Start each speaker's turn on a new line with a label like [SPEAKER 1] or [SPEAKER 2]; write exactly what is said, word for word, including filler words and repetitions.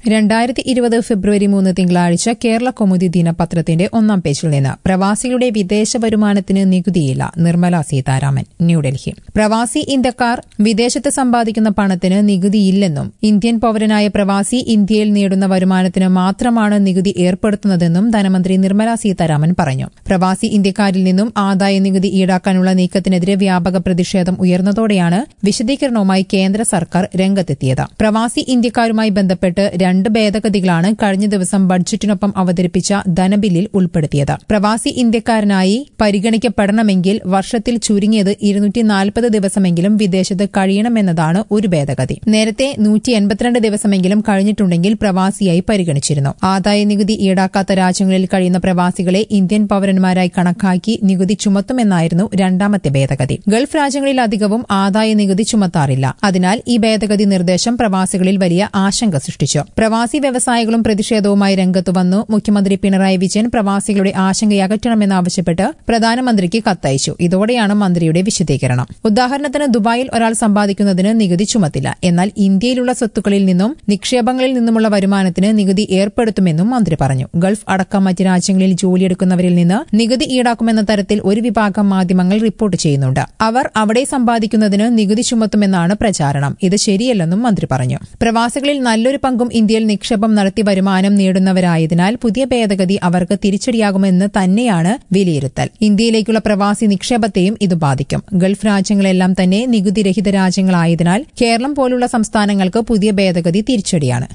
[SPEAKER 1] രണ്ടായിരത്തി ഇരുപത് ഫെബ്രുവരി മൂന്ന് തിങ്കളാഴ്ച കേരള കൗമുദി ദിനപത്രത്തിന്റെ ഒന്നാം പേജിൽ നിന്ന് പ്രവാസികളുടെ വിദേശ വരുമാനത്തിന് നികുതിയില്ല. നിർമ്മല സീതാരാമൻ, ന്യൂഡൽഹി. പ്രവാസി ഇന്ത്യക്കാർ വിദേശത്ത് സമ്പാദിക്കുന്ന പണത്തിന് നികുതിയില്ലെന്നും ഇന്ത്യൻ പൌരനായ പ്രവാസി ഇന്ത്യയിൽ നേടുന്ന വരുമാനത്തിന് മാത്രമാണ് നികുതി ഏർപ്പെടുത്തുന്നതെന്നും ധനമന്ത്രി നിർമ്മല സീതാരാമൻ പറഞ്ഞു. പ്രവാസി ഇന്ത്യക്കാരിൽ നിന്നും ആദായ നികുതി ഈടാക്കാനുള്ള നീക്കത്തിനെതിരെ വ്യാപക പ്രതിഷേധം ഉയർന്നതോടെയാണ് വിശദീകരണവുമായി കേന്ദ്ര സർക്കാർ രംഗത്തെത്തിയത്. പ്രവാസി ഇന്ത്യക്കാരുമായി ബന്ധപ്പെട്ട് രണ്ട് ഭേദഗതികളാണ് കഴിഞ്ഞ ദിവസം ബഡ്ജറ്റിനൊപ്പം അവതരിപ്പിച്ച ധനബില്ലിൽ ഉൾപ്പെടുത്തിയത്. പ്രവാസി ഇന്ത്യക്കാരനായി പരിഗണിക്കപ്പെടണമെങ്കിൽ വർഷത്തിൽ ചുരുങ്ങിയത് ഇരുന്നൂറ്റി നാൽപ്പത് ദിവസമെങ്കിലും വിദേശത്ത് കഴിയണമെന്നതാണ് ഒരു ഭേദഗതി. നേരത്തെ നൂറ്റി എൺപത്തിരണ്ട് ദിവസമെങ്കിലും കഴിഞ്ഞിട്ടുണ്ടെങ്കിൽ പ്രവാസിയായി പരിഗണിച്ചിരുന്നു. ആദായ നികുതി ഈടാക്കാത്ത രാജ്യങ്ങളിൽ കഴിയുന്ന പ്രവാസികളെ ഇന്ത്യൻ പൌരന്മാരായി കണക്കാക്കി നികുതി ചുമത്തുമെന്നായിരുന്നു രണ്ടാമത്തെ ഭേദഗതി. ഗൾഫ് രാജ്യങ്ങളിലധികവും ആദായ നികുതി ചുമത്താറില്ല. അതിനാൽ ഈ ഭേദഗതി നിർദ്ദേശം പ്രവാസികളിൽ വലിയ ആശങ്ക സൃഷ്ടിച്ചു. പ്രവാസി വ്യവസായികളും പ്രതിഷേധവുമായി രംഗത്തു വന്നു. മുഖ്യമന്ത്രി പിണറായി വിജയൻ പ്രവാസികളുടെ ആശങ്കയകറ്റണമെന്നാവശ്യപ്പെട്ട് പ്രധാനമന്ത്രിക്ക് കത്തയച്ചു. ഇതോടെയാണ് മന്ത്രിയുടെ വിശദീകരണം. ഉദാഹരണത്തിന്, ദുബായിൽ ഒരാൾ സമ്പാദിക്കുന്നതിന് നികുതി ചുമത്തില്ല. എന്നാൽ ഇന്ത്യയിലുള്ള സ്വത്തുക്കളിൽ നിന്നും നിക്ഷേപങ്ങളിൽ നിന്നുമുള്ള വരുമാനത്തിന് നികുതി ഏർപ്പെടുത്തുമെന്നും മന്ത്രി പറഞ്ഞു. ഗൾഫ് അടക്കം മറ്റ് രാജ്യങ്ങളിൽ ജോലിയെടുക്കുന്നവരിൽ നിന്ന് നികുതി ഈടാക്കുമെന്ന തരത്തിൽ ഒരു വിഭാഗം മാധ്യമങ്ങൾ റിപ്പോർട്ട് ചെയ്യുന്നുണ്ട്. അവർ അവിടെ സമ്പാദിക്കുന്നതിന് നികുതി ചുമത്തുമെന്നാണ് പ്രചാരണം. ഇത് ശരിയല്ലെന്നും മന്ത്രി പറഞ്ഞു. പ്രവാസികളിൽ നല്ലൊരു പങ്കും ഇന്ത്യയിൽ നിക്ഷേപം നടത്തി വരുമാനം നേടുന്നവരായതിനാൽ പുതിയ ഭേദഗതി അവർക്ക് തിരിച്ചടിയാകുമെന്ന് തന്നെയാണ് വിലയിരുത്തൽ. ഇന്ത്യയിലേക്കുള്ള പ്രവാസി നിക്ഷേപത്തെയും ഇത് ബാധിക്കും. ഗൾഫ് രാജ്യങ്ങളെല്ലാം തന്നെ നികുതിരഹിത രാജ്യങ്ങളായതിനാൽ കേരളം പോലുള്ള സംസ്ഥാനങ്ങൾക്ക് പുതിയ ഭേദഗതി തിരിച്ചടിയാണ്.